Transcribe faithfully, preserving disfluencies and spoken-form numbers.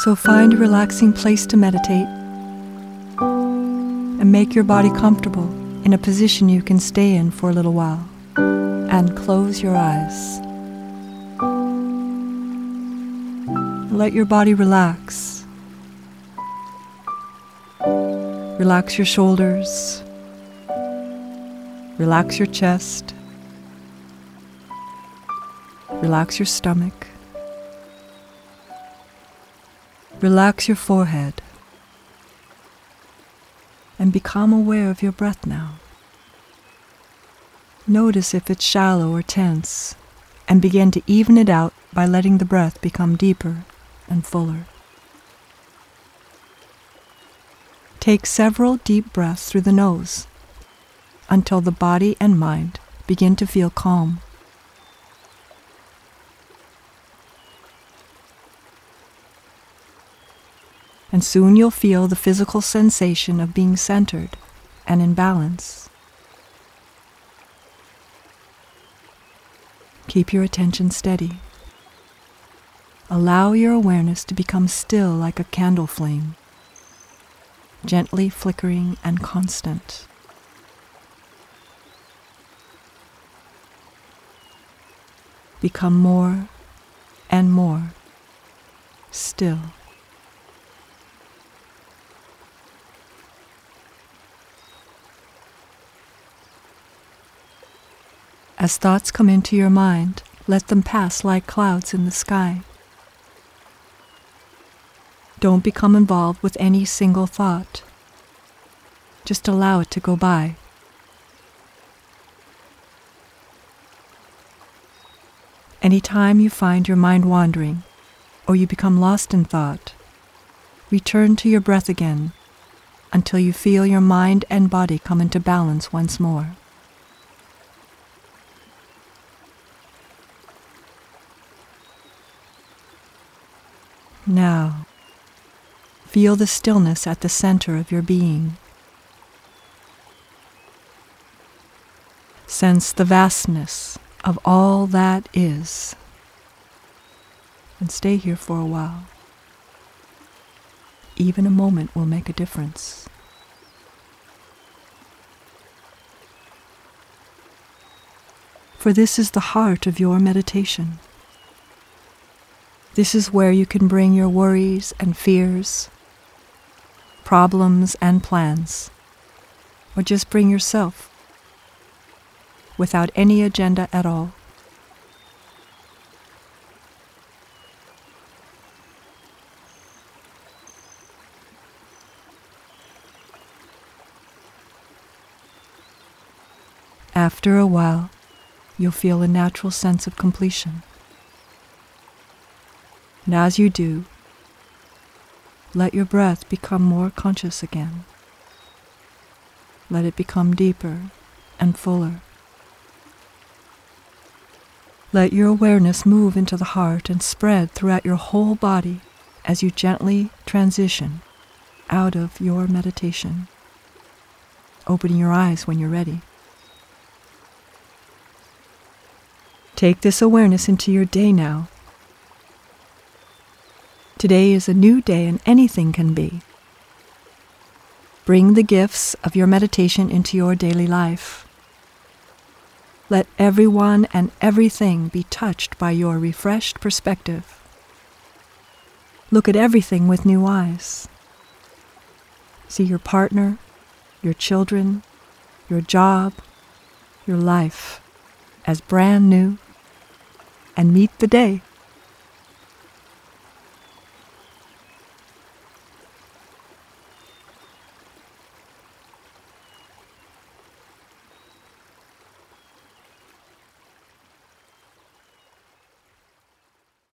So find a relaxing place to meditate and make your body comfortable in a position you can stay in for a little while, and close your eyes. Let your body relax. Relax your shoulders. Relax your chest. Relax your stomach. Relax your forehead. And become aware of your breath now. Notice if it's shallow or tense, and begin to even it out by letting the breath become deeper and fuller. Take several deep breaths through the nose until the body and mind begin to feel calm. And soon you'll feel the physical sensation of being centered and in balance. Keep your attention steady. Allow your awareness to become still like a candle flame, gently flickering and constant. Become more and more still. As thoughts come into your mind, let them pass like clouds in the sky. Don't become involved with any single thought. Just allow it to go by. Anytime you find your mind wandering, or you become lost in thought, return to your breath again until you feel your mind and body come into balance once more. Now, feel the stillness at the center of your being. Sense the vastness of all that is, and stay here for a while. Even a moment will make a difference. For this is the heart of your meditation. This is where you can bring your worries and fears, problems and plans, or just bring yourself without any agenda at all. After a while, you'll feel a natural sense of completion. And as you do, let your breath become more conscious again. Let it become deeper and fuller. Let your awareness move into the heart and spread throughout your whole body as you gently transition out of your meditation, opening your eyes when you're ready. Take this awareness into your day now. Today is a new day and anything can be. Bring the gifts of your meditation into your daily life. Let everyone and everything be touched by your refreshed perspective. Look at everything with new eyes. See your partner, your children, your job, your life as brand new, and meet the day